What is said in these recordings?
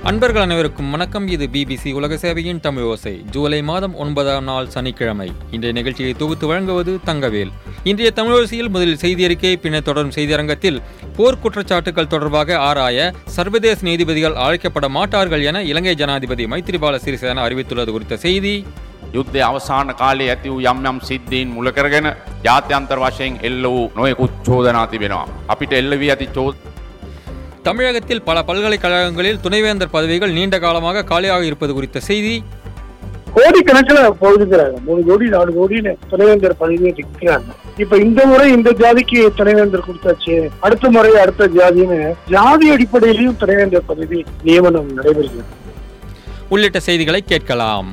அன்பர்கள் அனைவருக்கும் வணக்கம். இது பிபிசி உலக சேவையின் தமிழ் ஓசை. ஜூலை மாதம் 9ஆம் நாள் சனிக்கிழமை. இன்றைய நிகழ்ச்சியை தொகுத்து வழங்குவது தங்கவேல். இன்றைய தமிழோசையில் முதலில் செய்தி அறிக்கை, பின்னர் தொடரும் செய்தியரங்கத்தில் போர் குற்றச்சாட்டுகள் தொடர்பாக ஆராய சர்வதேச நீதிபதிகள் அழைக்கப்பட மாட்டார்கள் என இலங்கை ஜனாதிபதி மைத்திரிபால சிறிசேன அறிவித்துள்ளது குறித்த செய்தி. යුද්ධය අවසාන කාලයේ ඇති වූ යම් යම් සිද්ධීන් මුල කරගෙන ජාත්‍යන්තර වශයෙන් එල්ල වූ නොයෙකුත් චෝදනා තිබෙනවා. අපිට එල්ල වී ඇති தமிழகத்தில் பல பல்கலைக்கழகங்களில் துணைவேந்தர் பதவிகள் நீண்ட காலமாக காலியாக இருப்பது குறித்த செய்தி. கோடிக்கணக்கில் போகுதுங்கிறாங்க. 3 கோடி 4 கோடின்னு துணைவேந்தர் பதவியை இருக்கிறாங்க. இப்ப இந்த முறை இந்த ஜாதிக்கு துணைவேந்தர் கொடுத்தாச்சு, அடுத்த முறை அடுத்த ஜாதின்னு ஜாதி அடிப்படையிலையும் துணைவேந்தர் பதவி நியமனம் நடைபெறுகிறது உள்ளிட்ட செய்திகளை கேட்கலாம்.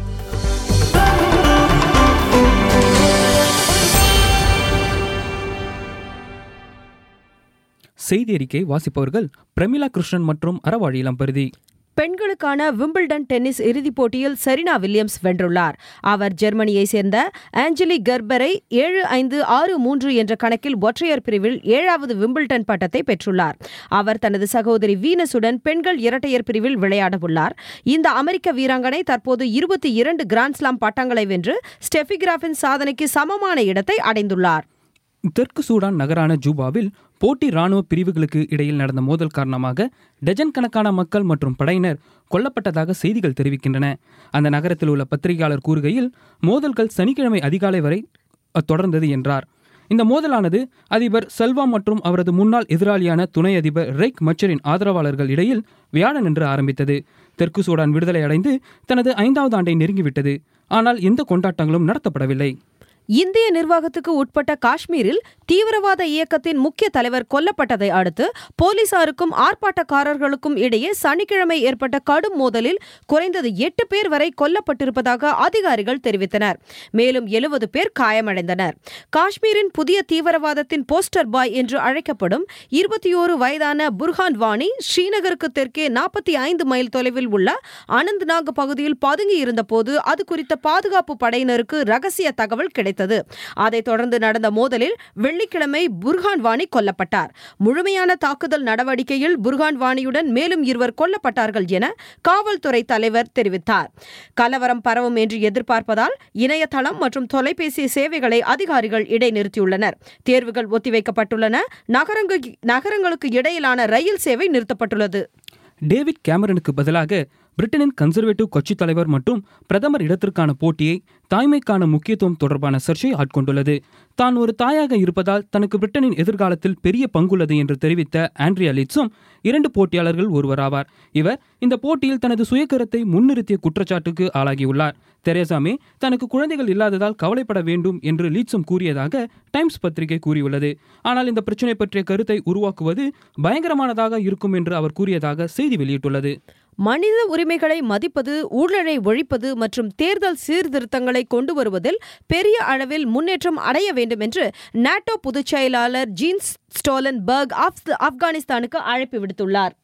செய்தி அறிக்கை வாசிப்பவர்கள் பிரமிளா கிருஷ்ணன் மற்றும் அறவாழி இளம்பருதி. பெண்களுக்கான விம்பிள்டன் டென்னிஸ் இறுதிப் போட்டியில் செரீனா வில்லியம்ஸ் வென்றுள்ளார். அவர் ஜெர்மனியைச் சேர்ந்த ஆஞ்சலிக் கெர்பரை 7-5, 6-3 என்ற கணக்கில் ஒற்றையர் பிரிவில் 7வது விம்பிள்டன் பட்டத்தை பெற்றுள்ளார். அவர் தனது சகோதரி வீனஸுடன் பெண்கள் இரட்டையர் பிரிவில் விளையாடவுள்ளார். இந்த அமெரிக்க வீராங்கனை தற்போது 22 கிராண்ட்ஸ்லாம் பட்டங்களை வென்று ஸ்டெஃபி கிராஃபின் சாதனைக்கு சமமான இடத்தை அடைந்துள்ளார். தெற்கு சூடான் நகரான ஜூபாவில் போட்டி ராணுவ பிரிவுகளுக்கு இடையில் நடந்த மோதல் காரணமாக டஜன் கணக்கான மக்கள் மற்றும் படையினர் கொல்லப்பட்டதாக செய்திகள் தெரிவிக்கின்றன. அந்த நகரத்தில் உள்ள பத்திரிகையாளர் கூறுகையில், மோதல்கள் சனிக்கிழமை அதிகாலை வரை தொடர்ந்தது என்றார். இந்த மோதலானது அதிபர் செல்வா மற்றும் அவரது முன்னாள் எதிராளியான துணை அதிபர் ரெய்க் மச்சரின் ஆதரவாளர்கள் இடையில் வியாழனன்று ஆரம்பித்தது. தெற்கு சூடான் விடுதலை அடைந்து தனது 5வது ஆண்டை நெருங்கிவிட்டது. ஆனால் எந்த கொண்டாட்டங்களும் நடத்தப்படவில்லை. இந்திய நிர்வாகத்துக்கு உட்பட்ட காஷ்மீரில் தீவிரவாத இயக்கத்தின் முக்கிய தலைவர் கொல்லப்பட்டதை அடுத்து போலீசாருக்கும் ஆர்ப்பாட்டக்காரர்களுக்கும் இடையே சனிக்கிழமை ஏற்பட்ட கடும் மோதலில் குறைந்தது 8 பேர் வரை கொல்லப்பட்டிருப்பதாக அதிகாரிகள் தெரிவித்தனர். மேலும் 70 பேர் காயமடைந்தனர். காஷ்மீரின் புதிய தீவிரவாதத்தின் போஸ்டர் பாய் என்று அழைக்கப்படும் 21 வயதான புர்ஹான் வானி ஸ்ரீநகருக்கு தெற்கே 45 மைல் தொலைவில் உள்ள அனந்த்நாக் பகுதியில் பதுங்கியிருந்த போது அது குறித்த பாதுகாப்பு படையினருக்கு ரகசிய தகவல் கிடைத்தது. அதைத் தொடர்ந்து நடந்த மோதலில் வெள்ளிக்கிழமை புர்ஹான் வானி கொல்லப்பட்டார். முழுமையான தாக்குதல் நடவடிக்கையில் புர்ஹான் வானியுடன் மேலும் 2 கொல்லப்பட்டார்கள் என காவல்துறை தலைவர் தெரிவித்தார். கலவரம் பரவும் என்று எதிர்பார்ப்பதால் இணையதளம் மற்றும் தொலைபேசி சேவைகளை அதிகாரிகள் இடைநிறுத்தியுள்ளனர். தேர்வுகள் ஒத்திவைக்கப்பட்டுள்ளன. நகரங்களுக்கு இடையிலான ரயில் சேவை நிறுத்தப்பட்டுள்ளது. டேவிட் கேமரனுக்கு பதிலாக பிரிட்டனின் கன்சர்வேட்டிவ் கட்சித் தலைவர் மற்றும் பிரதமர் இடத்திற்கான போட்டியை தாய்மைக்கான முக்கியத்துவம் தொடர்பான சர்ச்சை ஆட்கொண்டுள்ளது. தான் ஒரு தாயாக இருப்பதால் தனக்கு பிரிட்டனின் எதிர்காலத்தில் பெரிய பங்குள்ளது என்று தெரிவித்த ஆண்ட்ரியா லீட்ஸும் 2 போட்டியாளர்கள் ஒருவராவார். இவர் இந்த போட்டியில் தனது சுயக்கருத்தை முன்னிறுத்திய குற்றச்சாட்டுக்கு ஆளாகியுள்ளார். தெரேசா மே தனக்கு குழந்தைகள் இல்லாததால் கவலைப்பட வேண்டும் என்று லீட்ஸும் கூறியதாக டைம்ஸ் பத்திரிகை கூறியுள்ளது. ஆனால் இந்த பிரச்சினை பற்றிய கருத்தை உருவாக்குவது பயங்கரமானதாக இருக்கும் என்று அவர் கூறியதாக செய்தி வெளியிட்டுள்ளது. மனித உரிமைகளை மதிப்பது, ஊழலை ஒழிப்பது மற்றும் தேர்தல் சீர்திருத்தங்களை கொண்டு வருவதில் பெரிய அளவில் முன்னேற்றம் அடைய வேண்டும் என்று நாட்டோ பொதுச் செயலாளர் ஜீன்ஸ் ஸ்டோலன்பர்க் ஆப்கானிஸ்தானுக்கு அழைப்பு விடுத்துள்ளார்.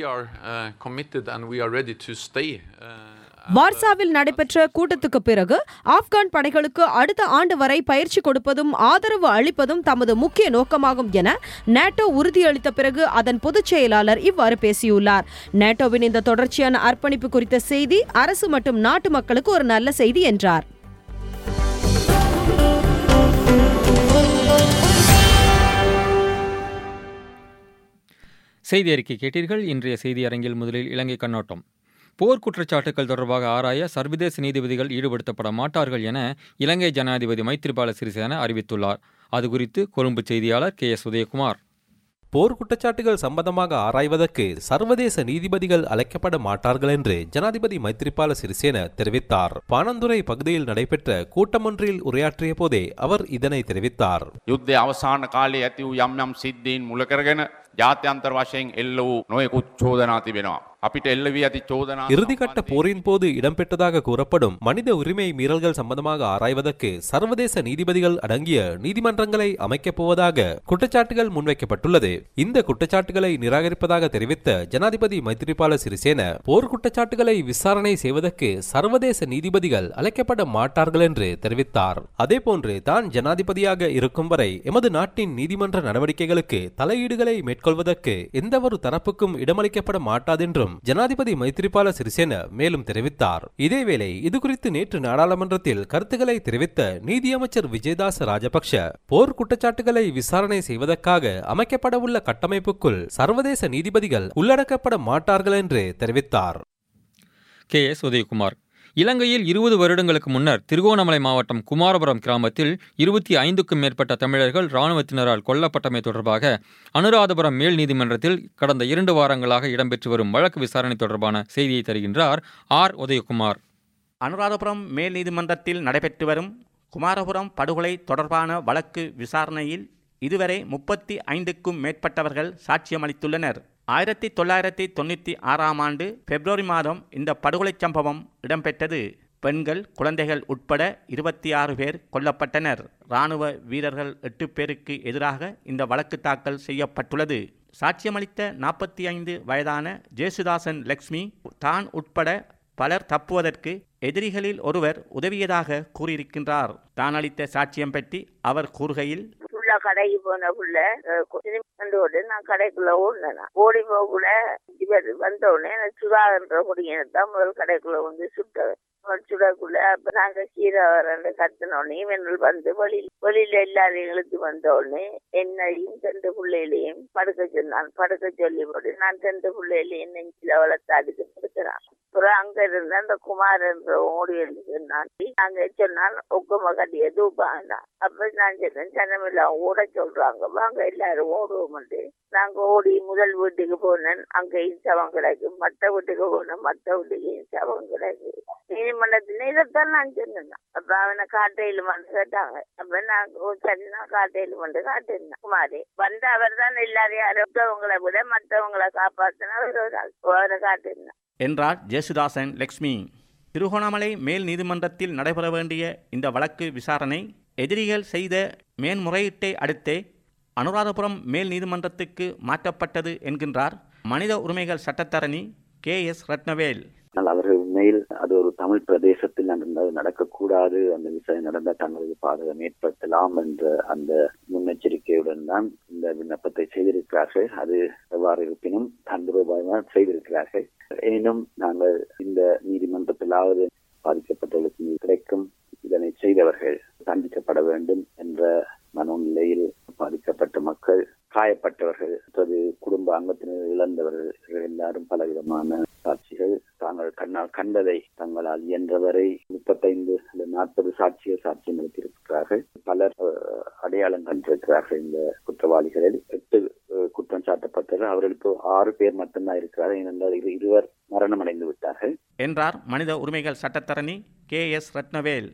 வார்சாவில் நடைபெற்ற கூட்டத்துக்கு பிறகு ஆப்கான் படைகளுக்கு அடுத்த ஆண்டு வரை பயிற்சி கொடுப்பதும் ஆதரவு அளிப்பதும் தமது முக்கிய நோக்கமாகும் என நாட்டோ உறுதியளித்த பிறகு அதன் பொதுச் செயலாளர் இவ்வாறு பேசியுள்ளார். நாட்டோவின் இந்த தொடர்ச்சியான அர்ப்பணிப்பு குறித்த செய்தி அரசு மற்றும் நாட்டு மக்களுக்கு ஒரு நல்ல செய்தி என்றார். செய்தி அறிக்கை கேட்டீர்கள். இன்றைய செய்தி அரங்கில் முதலில் இலங்கை கண்ணோட்டம். போர் குற்றச்சாட்டுகள் தொடர்பாக ஆராய சர்வதேச நீதிபதிகள் ஈடுபடுத்தப்பட மாட்டார்கள் என இலங்கை ஜனாதிபதி மைத்திரிபால சிறிசேன அறிவித்துள்ளார். அது குறித்து கொழும்பு செய்தியாளர் KS உதயகுமார். போர் குற்றச்சாட்டுகள் சம்பந்தமாக ஆராய்வதற்கு சர்வதேச நீதிபதிகள் அழைக்கப்பட மாட்டார்கள் என்று ஜனாதிபதி மைத்திரிபால சிறிசேன தெரிவித்தார். பாணந்துறை பகுதியில் நடைபெற்ற கூட்டமொன்றில் உரையாற்றிய போதே அவர் இதனை தெரிவித்தார். යුද්ධය අවසාන කාලයේ ඇති වූ යම් යම් සිද්ධීන් මුල කරගෙන ජාත්‍යන්තර වශයෙන් එල්ල වූ නොයෙකුත් චෝදනා තිබෙනවා. අපිට එල්ල වී ඇති චෝදනා இறுதிக்கட்ட போரின் போது இடம்பெற்றதாக கூறப்படும் மனித உரிமை மீறல்கள் சம்பந்தமாக ஆராய்வதற்கு சர்வதேச நீதிபதிகள் அடங்கிய நீதிமன்றங்களை அமைக்கப் போவதாக குற்றச்சாட்டுகள் முன்வைக்கப்பட்டுள்ளது. இந்த குற்றச்சாட்டுகளை நிராகரிப்பதாக தெரிவித்த ஜனாதிபதி மைத்திரிபால சிறிசேன போர் குற்றச்சாட்டுகளை விசாரணை செய்வதற்கு சர்வதேச நீதிபதிகள் அழைக்கப்பட மாட்டார்கள் என்று தெரிவித்தார். அதேபோன்று தான் ஜனாதிபதியாக இருக்கும் வரை எமது நாட்டின் நீதிமன்ற நடவடிக்கைகளுக்கு தலையீடுகளை மேற்கொள்வதற்கு எந்தவொரு தரப்புக்கும் இடமளிக்கப்பட மாட்டாதென்றும் என்றும் ஜனாதிபதி மைத்திரிபால சிறிசேன மேலும் தெரிவித்தார். இதேவேளை இதுகுறித்து நேற்று நாடாளுமன்றத்தில் கருத்துக்களை தெரிவித்த நீதியமைச்சர் விஜயதாச ராஜபக்ஷ போர் குற்றச்சாட்டுகளை விசாரணை செய்வதற்காக அமைக்கப்படவுள்ள கட்டமைப்புக்குள் சர்வதேச நீதிபதிகள் உள்ளடக்கப்பட மாட்டார்கள் என்று தெரிவித்தார். KS உதயகுமார் இலங்கையில் 20 வருடங்களுக்கு முன்னர் திருகோணமலை மாவட்டம் குமாரபுரம் கிராமத்தில் 25க்கும் மேற்பட்ட தமிழர்கள் இராணுவத்தினரால் கொல்லப்பட்டமை தொடர்பாக அனுராதபுரம் மேல் நீதிமன்றத்தில் கடந்த 2 வாரங்களாக இடம்பெற்று வரும் வழக்கு விசாரணை தொடர்பான செய்தியை தருகின்றார் R. உதயகுமார். அனுராதபுரம் மேல் நீதிமன்றத்தில் நடைபெற்று வரும் குமாரபுரம் படுகொலை தொடர்பான வழக்கு விசாரணையில் இதுவரை 35க்கும் மேற்பட்டவர்கள் சாட்சியமளித்துள்ளனர். 1996ஆம் ஆண்டு பிப்ரவரி மாதம் இந்த படுகொலை சம்பவம் இடம்பெற்றது. பெண்கள், குழந்தைகள் உட்பட 26 பேர் கொல்லப்பட்டனர். இராணுவ வீரர்கள் 8 பேருக்கு எதிராக இந்த வழக்கு தாக்கல் செய்யப்பட்டுள்ளது. சாட்சியமளித்த 45 வயதான ஜேசுதாசன் லக்ஷ்மி தான் உட்பட பலர் தப்புவதற்கு எதிரிகளில் ஒருவர் உதவியதாக கூறியிருக்கின்றார். தான் அளித்த சாட்சியம் பற்றி அவர் கூறுகையில், கடைக்கு போன புள்ள கண்டோடு நான் கடைக்குள்ள ஓடினேன். ஓடி போகக்குள்ள இவர் வந்தோடனே சுடான்ற முடியத்தான் முதல் கடைக்குள்ள வந்து சுட்டவர். சுடக்குள்ள அப்ப நாங்க கீரை வரன்னு கத்தினோடனே இவர்கள் வந்து வெளியில எல்லாரையும் இழுத்து வந்தோடனே என்னையும் 2 பிள்ளைகளையும் படுக்க சொன்னான். படுக்க சொல்லி போட்டு நான் 2 பிள்ளைகளையும் நெஞ்சில வளர்த்து அதுக்கு படுக்கிறான். அப்புறம் அங்க இருந்த அந்த குமார் என்ற ஓடி எழுதி சொன்னான். நாங்க சொன்னால் ஒக்கும கட்டிய தூப்பாங்க. அப்ப நான் சொன்னேன், ஜனமெல்லாம் ஓட சொல்றாங்க, வாங்க எல்லாரும் ஓடுவோம். நாங்க ஓடி முதல் வீட்டுக்கு போனேன், அங்கேயும் சவம் கிடக்கு. மற்ற வீட்டுக்கு போனேன், மற்ற வீட்டுக்கையும் சவம் கிடக்கு. நீதிமன்றத்தில இதைத்தான் நான் சொன்னேன். அப்ப அவனை காட்டையில் வந்து கேட்டாங்க. அப்ப நான் சரி, நான் காட்டையில் வந்து காட்டினேன். குமாரி வந்து அவர் தான் எல்லாரையும் மற்றவங்களை விட மற்றவங்களை காப்பாற்றின அவரை காட்டினார் என்றார் ஜேசுதாசன் லக்ஷ்மி. திருகோணமலை மேல் நீதிமன்றத்தில் நடைபெற வேண்டிய இந்த வழக்கு விசாரணை எதிரிகள் செய்த மேன்முறையீட்டை அடுத்தே அனுராதபுரம் மேல் நீதிமன்றத்துக்கு மாற்றப்பட்டது என்கின்றார் மனித உரிமைகள் சட்டத்தரணி KS ரத்னவேல். அவர்கள் உண்மையில் அது ஒரு தமிழ் பிரதேசத்தில் நடக்கக்கூடாது, அந்த விசாரணை நடந்த தங்களுக்கு பாதகம் ஏற்படுத்தலாம் என்ற அந்த முன்னெச்சரிக்கையுடன் தான் இந்த விண்ணப்பத்தை செய்திருக்கிறார்கள். அது எவ்வாறு இருப்பினும் தந்திரோபாயமாக செய்திருக்கிறார்கள். எனினும் நாங்கள் இந்த நீதிமன்றத்திலாவது பாதிக்கப்பட்டவர்களுக்கு கிடைக்கும், இதனை செய்தவர்கள் தண்டிக்கப்பட வேண்டும் என்ற மனநிலையில் பாதிக்கப்பட்ட மக்கள், காயப்பட்டவர்கள், குடும்ப அங்கத்தினர் இழந்தவர்கள் எல்லாரும் பலவிதமான சாட்சிகள் தாங்கள் கண்ணால் கண்டதை தங்களால் இயன்றவரை 35-40 சாட்சிகள் சாட்சியம் அளித்திருக்கிறார்கள். பலர் அடையாளம் கண்டிருக்கிறார்கள். இந்த குற்றவாளிகளில் 8 குற்றம் சாட்டப்பட்டவர்கள். அவர்களுக்கு 6 பேர் மட்டும்தான் இருக்கிறார்கள். ஏனென்றால் 2 மரணம் அடைந்து விட்டார்கள் என்றார் மனித உரிமைகள் சட்டத்தரணி KS ரத்னவேல்.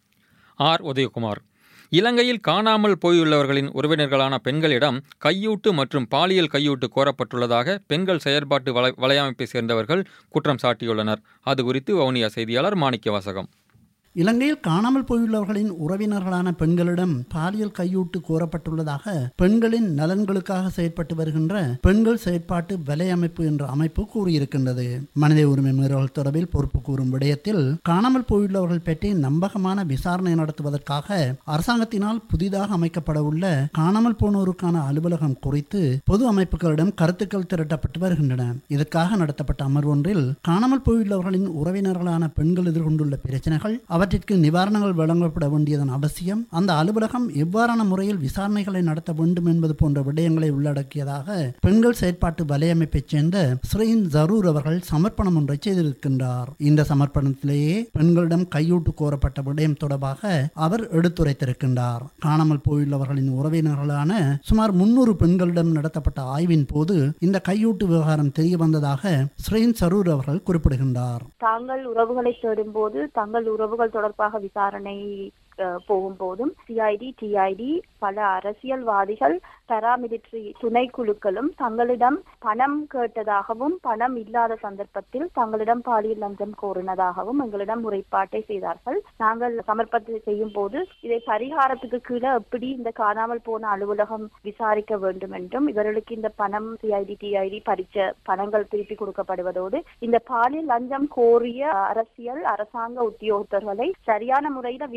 R. உதயகுமார் இலங்கையில் காணாமல் போயுள்ளவர்களின் உறவினர்களான பெண்களிடம் கையூட்டு மற்றும் பாலியல் கையூட்டு கோரப்பட்டுள்ளதாக பெண்கள் செயற்பாட்டு வலையமைப்பை சேர்ந்தவர்கள் குற்றம் சாட்டியுள்ளனர். அது குறித்து வவுனியா செய்தியாளர் மாணிக்கவாசகம். இலங்கையில் காணாமல் போயுள்ளவர்களின் உறவினர்களான பெண்களிடம் பாலியல் கையூட்டு கோரப்பட்டுள்ளதாக பெண்களின் நலன்களுக்காக செயற்பட்டு வருகின்ற பெண்கள் செயற்பாட்டு வலையமைப்பு என்ற அமைப்பு கூறியிருக்கின்றது. மனித உரிமை மீறல்கள் தொடர்பில் பொறுப்பு கூறும் விடயத்தில் காணாமல் போயுள்ளவர்கள் பற்றி நம்பகமான விசாரணை நடத்துவதற்காக அரசாங்கத்தினால் புதிதாக அமைக்கப்பட உள்ள காணாமல் போனோருக்கான அலுவலகம் குறித்து பொது அமைப்புகளிடம் கருத்துக்கள் திரட்டப்பட்டு வருகின்றன. இதற்காக நடத்தப்பட்ட அமர்வு ஒன்றில் காணாமல் போயுள்ளவர்களின் உறவினர்களான பெண்கள் எதிர்கொண்டுள்ள பிரச்சனைகள், அவற்றிற்கு நிவாரணங்கள் வழங்கப்பட வேண்டியதன் அவசியம், அந்த அலுவலகம் எவ்வாறான முறையில் விசாரணைகளை நடத்த வேண்டும் என்பது போன்ற விடயங்களை உள்ளடக்கியதாக பெண்கள் செயற்பாட்டு வலையமைப்பைச் சேர்ந்த ஸ்ரீன் ஜரூர் அவர்கள் சமர்ப்பணம் ஒன்றை செய்திருக்கின்றார். இந்த சமர்ப்பணத்திலேயே பெண்களிடம் கையூட்டு கோரப்பட்ட விடயம் தொடர்பாக அவர் எடுத்துரைத்திருக்கின்றார். காணாமல் போயுள்ளவர்களின் உறவினர்களான சுமார் 300 பெண்களிடம் நடத்தப்பட்ட ஆய்வின் போது இந்த கையூட்டு விவகாரம் தெரிய வந்ததாக ஸ்ரீன் ஜரூர் அவர்கள் குறிப்பிடுகின்றார். தாங்கள் உறவுகளை தேடும்போது தங்கள் உறவுகள் தொடர்பாக விசாரணை போகும்போதும் சிஐடி, டிஐடி, பல அரசியல்வாதிகள், பாராமிலிட்டரி துணைக்குழுக்களும் தங்களிடம் பணம் கேட்டதாகவும் பணம் இல்லாத சந்தர்ப்பத்தில் தங்களிடம் பாலியல் லஞ்சம் கோரினதாகவும் எங்களிடம் முறைப்பாட்டை செய்தார்கள். நாங்கள் சமர்ப்பத்தை செய்யும் போது இதை பரிகாரத்துக்கு கீழே எப்படி இந்த காணாமல் போன அலுவலகம் விசாரிக்க வேண்டும் என்றும், இவர்களுக்கு இந்த பணம் சிஐடி, டிஐடி பறிச்ச பணங்கள் திருப்பி கொடுக்கப்படுவதோடு இந்த பாலியல் லஞ்சம் கோரிய அரசாங்க உத்தியோகத்தர்களை சரியான முறையில விசாரிக்க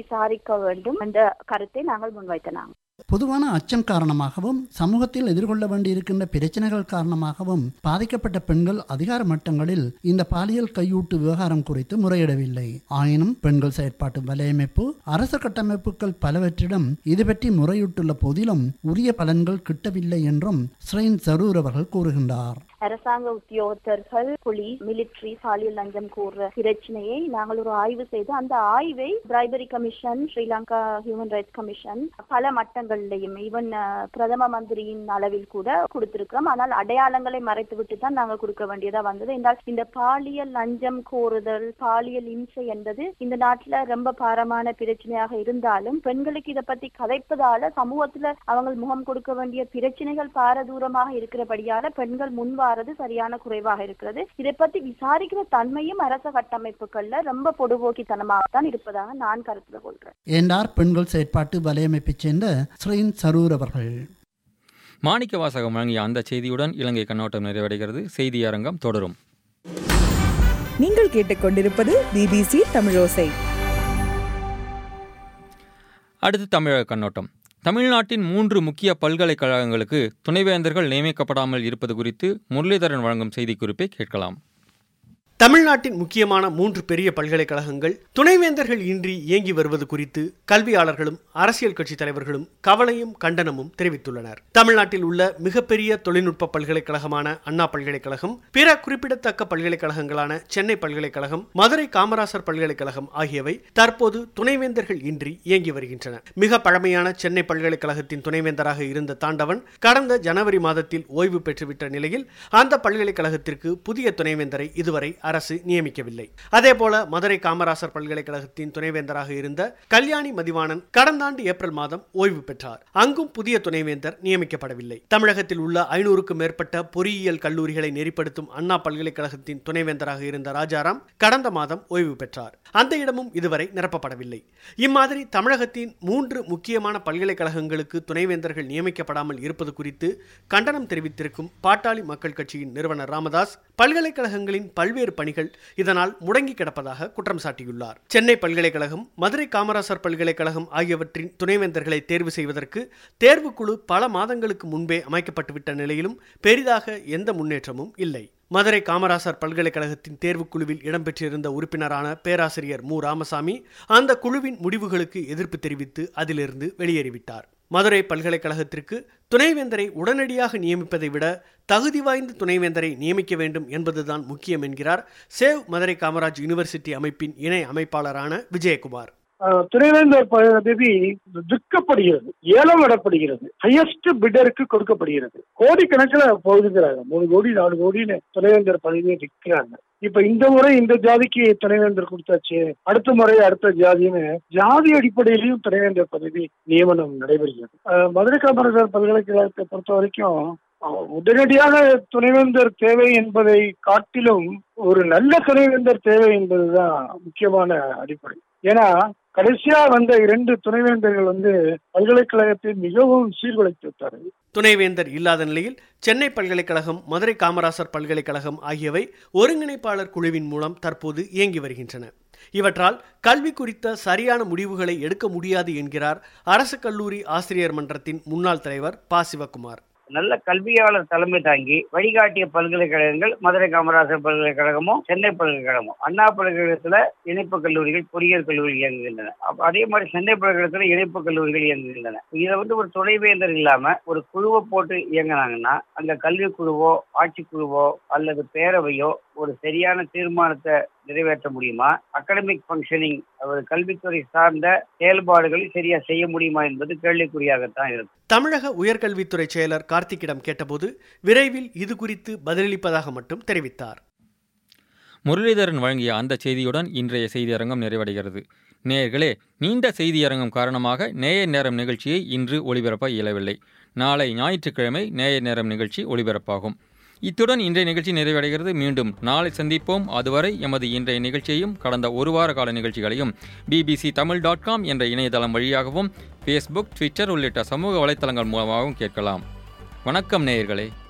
தவிர்க்க வேண்டும் என்ற கருத்தை நாங்கள் முன்வைத்தனாங்க. பொதுவான அச்சம் காரணமாகவும் சமூகத்தில் எதிர்கொள்ள வேண்டியிருக்கின்ற பிரச்சனைகள் காரணமாகவும் பாதிக்கப்பட்ட பெண்கள் அதிகார மட்டங்களில் இந்த பாலியல் கையூட்டு விவகாரம் குறித்து முறையிடவில்லை. ஆயினும் பெண்கள் செயற்பாட்டு வலையமைப்பு, அரசு கட்டமைப்புகள் பலவற்றிடம் இது பற்றி முறையிட்டுள்ள போதிலும் உரிய பலன்கள் கிட்டவில்லை என்றும் ஸ்ரீன் சரூர் அவர்கள் கூறுகின்றார். அரசாங்க உத்தியோகத்தர்கள், போலீஸ், மிலிட்டரி பாலியல் லஞ்சம் கூறுற பிரச்சனையை நாங்கள் ஒரு ஆய்வு செய்து அந்த ஆய்வை bribery commission, Sri Lanka human rights commission பல மட்டங்களிலையும் ஈவன் பிரதம மந்திரியின் அளவில் கூட கொடுத்திருக்கிறோம். ஆனால் அடையாளங்களை மறைத்து விட்டு தான் நாங்கள் கொடுக்க வேண்டியதா வந்தது. என்றால் இந்த பாலியல் லஞ்சம் கோருதல், பாலியல் இம்சை என்பது இந்த நாட்டுல ரொம்ப பாரமான பிரச்சனையாக இருந்தாலும் பெண்களுக்கு இதை பத்தி கதைப்பதால சமூகத்துல அவங்க முகம் கொடுக்க வேண்டிய பிரச்சனைகள் பாரதூரமாக இருக்கிறபடியால பெண்கள் முன்வாரது சரியான குறைவாக இருக்கிறது. இதை பத்தி விசாரிக்கிற தன்மையும் அரச கட்டமைப்புகள்ல ரொம்ப பொடுபோக்கித்தனமாகத்தான் இருப்பதாக நான் கருத்தில் கொள்கிறேன் என்றார் பெண்கள் செயற்பாட்டு வலையமைப்பை சேர்ந்த ஸ்ரீன் சரூர் அவர்கள். மாணிக்க வாசகம் வழங்கிய அந்த செய்தியுடன் இலங்கை கண்ணோட்டம் நிறைவடைகிறது. செய்தி அரங்கம் தொடரும். நீங்கள் கேட்டுக்கொண்டிருப்பது பிபிசி தமிழோசை. அடுத்து தமிழக கண்ணோட்டம். தமிழ்நாட்டின் 3 முக்கிய பல்கலைக்கழகங்களுக்கு துணைவேந்தர்கள் நியமிக்கப்படாமல் இருப்பது குறித்து முரளிதரன் வழங்கும் செய்திக்குறிப்பை கேட்கலாம். தமிழ்நாட்டின் முக்கியமான 3 பெரிய பல்கலைக்கழகங்கள் துணைவேந்தர்கள் இன்றி இயங்கி வருவது குறித்து கல்வியாளர்களும் அரசியல் கட்சி தலைவர்களும் கவலையும் கண்டனமும் தெரிவித்துள்ளனர். தமிழ்நாட்டில் உள்ள மிகப்பெரிய தொழில்நுட்ப பல்கலைக்கழகமான அண்ணா பல்கலைக்கழகம், பிற குறிப்பிடத்தக்க பல்கலைக்கழகங்களான சென்னை பல்கலைக்கழகம், மதுரை காமராசர் பல்கலைக்கழகம் ஆகியவை தற்போது துணைவேந்தர்கள் இன்றி இயங்கி வருகின்றன. மிக பழமையான சென்னை பல்கலைக்கழகத்தின் துணைவேந்தராக இருந்த தாண்டவன் கடந்த ஜனவரி மாதத்தில் ஓய்வு பெற்றுவிட்ட நிலையில் அந்த பல்கலைக்கழகத்திற்கு புதிய துணைவேந்தரை இதுவரை அரசு நியமிக்கவில்லை. அதேபோல மதுரை காமராசர் பல்கலைக்கழகத்தின் துணைவேந்தராக இருந்த கல்யாணி மதிவாணன் கடந்த ஆண்டு ஏப்ரல் மாதம் ஓய்வு பெற்றார். அங்கும் புதிய துணைவேந்தர் நியமிக்கப்படவில்லை. தமிழகத்தில் உள்ள 500க்கும் மேற்பட்ட பொறியியல் கல்லூரிகளை நெறிப்படுத்தும் அண்ணா பல்கலைக்கழகத்தின் துணைவேந்தராக இருந்த ராஜாராம் கடந்த மாதம் ஓய்வு பெற்றார். அந்த இடமும் இதுவரை நிரப்பப்படவில்லை. இம்மாதிரி தமிழகத்தின் 3 முக்கியமான பல்கலைக்கழகங்களுக்கு துணைவேந்தர்கள் நியமிக்கப்படாமல் இருப்பது குறித்து கண்டனம் தெரிவித்திருக்கும் பாட்டாளி மக்கள் கட்சியின் நிறுவனர் ராமதாஸ் பல்கலைக்கழகங்களின் பல்வேறு பணிகள் இதனால் முடங்கி கிடப்பதாக குற்றம் சாட்டியுள்ளார். சென்னை பல்கலைக்கழகம், மதுரை காமராசர் பல்கலைக்கழகம் ஆகியவற்றின் துணைவேந்தர்களை தேர்வு செய்வதற்கு தேர்வுக்குழு பல மாதங்களுக்கு முன்பே அமைக்கப்பட்டுவிட்ட நிலையிலும் பெரிதாக எந்த முன்னேற்றமும் இல்லை. மதுரை காமராசர் பல்கலைக்கழகத்தின் தேர்வுக்குழுவில் இடம்பெற்றிருந்த உறுப்பினரான பேராசிரியர் மு. ராமசாமி அந்த குழுவின் முடிவுகளுக்கு எதிர்ப்பு தெரிவித்து அதிலிருந்து வெளியேறிவிட்டார். மதுரை பல்கலைக்கழகத்திற்கு துணைவேந்தரை உடனடியாக நியமிப்பதை விட தகுதி வாய்ந்த துணைவேந்தரை நியமிக்க வேண்டும் என்பதுதான் முக்கியம் என்கிறார் சேவ் மதுரை காமராஜ் யூனிவர்சிட்டி அமைப்பின் இணை அமைப்பாளரான விஜயகுமார். துணைவேந்தர் பதவி விற்கப்படுகிறது, ஏலம் விடப்படுகிறது, ஹையஸ்ட் பிட்டருக்கு கொடுக்கப்படுகிறது. கோடிக்கணக்கில் போகுதுங்கிறாங்க. 3 கோடி 4 கோடின்னு துணைவேந்தர் பதவியை விற்கிறாங்க. இப்ப இந்த முறை இந்த ஜாதிக்கு துணைவேந்தர் கொடுத்தாச்சு, அடுத்த முறை அடுத்த ஜாதின்னு ஜாதி அடிப்படையிலையும் துணைவேந்தர் பதவி நியமனம் நடைபெறுகிறது. மதுரை காமராஜர் பல்கலைக்கழகத்தை பொறுத்த வரைக்கும் உடனடியாக துணைவேந்தர் தேவை என்பதை காட்டிலும் ஒரு நல்ல துணைவேந்தர் தேவை என்பதுதான் முக்கியமான அடிப்படை. ஏன்னா கடைசியா வந்த 2 துணைவேந்தர்கள் பல்கலைக்கழகத்தை மிகவும் சீர்குலைத்து விட்டார்கள். துணைவேந்தர் இல்லாத நிலையில் சென்னை பல்கலைக்கழகம், மதுரை காமராசர் பல்கலைக்கழகம் ஆகியவை ஒருங்கிணைப்பாளர் குழுவின் மூலம் தற்போது இயங்கி வருகின்றன. இவற்றால் கல்வி குறித்த சரியான முடிவுகளை எடுக்க முடியாது என்கிறார் அரசு கல்லூரி ஆசிரியர் மன்றத்தின் முன்னாள் தலைவர் ப. சிவகுமார். நல்ல கல்வியாளர் தலைமை தாங்கி வழிகாட்டிய பல்கலைக்கழகங்கள் மதுரை காமராசர் பல்கலைக்கழகமும் சென்னை பல்கலைக்கழகமும். அண்ணா பல்கலைக்கழகத்துல இணைப்பு கல்லூரிகள், பொறியியல் கல்லூரிகள் இயங்குகின்றன. அதே மாதிரி சென்னை பல்கலைக்கழகத்துல இணைப்பு கல்லூரிகள் இயங்குகின்றன. இதை ஒரு துணைவேந்தர் இல்லாம ஒரு குழுவை போட்டு இயங்கினாங்கன்னா அந்த கல்வி குழுவோ ஆட்சி குழுவோ அல்லது பேரவையோ ஒரு சரியான தீர்மானத்தை நிறைவேற்ற முடியுமா? அகாடமிக் ஃபங்க்ஷனிங், கல்வித்துறை சார்ந்த செயல்பாடுகளை சரியா செய்ய முடியுமா என்பது கேள்விக்குறியாகத்தான் இருக்கு. தமிழக உயர்கல்வித்துறை செயலர் கார்த்திக்கிடம் கேட்டபோது விரைவில் இது குறித்து பதிலளிப்பதாக மட்டும் தெரிவித்தார். முரளிதரன் வழங்கிய அந்த செய்தியுடன் இன்றைய செய்தியரங்கம் நிறைவடைகிறது. நேயர்களே, நீண்ட செய்தியரங்கம் காரணமாக நேயர் நேரம் நிகழ்ச்சியை இன்று ஒளிபரப்ப இயலவில்லை. நாளை ஞாயிற்றுக்கிழமை நேயர் நேரம் நிகழ்ச்சி ஒளிபரப்பாகும். இத்துடன் இன்றைய நிகழ்ச்சி நிறைவடைகிறது. மீண்டும் நாளை சந்திப்போம். அதுவரை எமது இன்றைய நிகழ்ச்சியையும் கடந்த ஒரு வார கால நிகழ்ச்சிகளையும் bbctamil.com என்ற இணையதளம் வழியாகவும் Facebook, Twitter உள்ளிட்ட சமூக வலைத்தளங்கள் மூலமாகவும் கேட்கலாம். வணக்கம் நேயர்களே.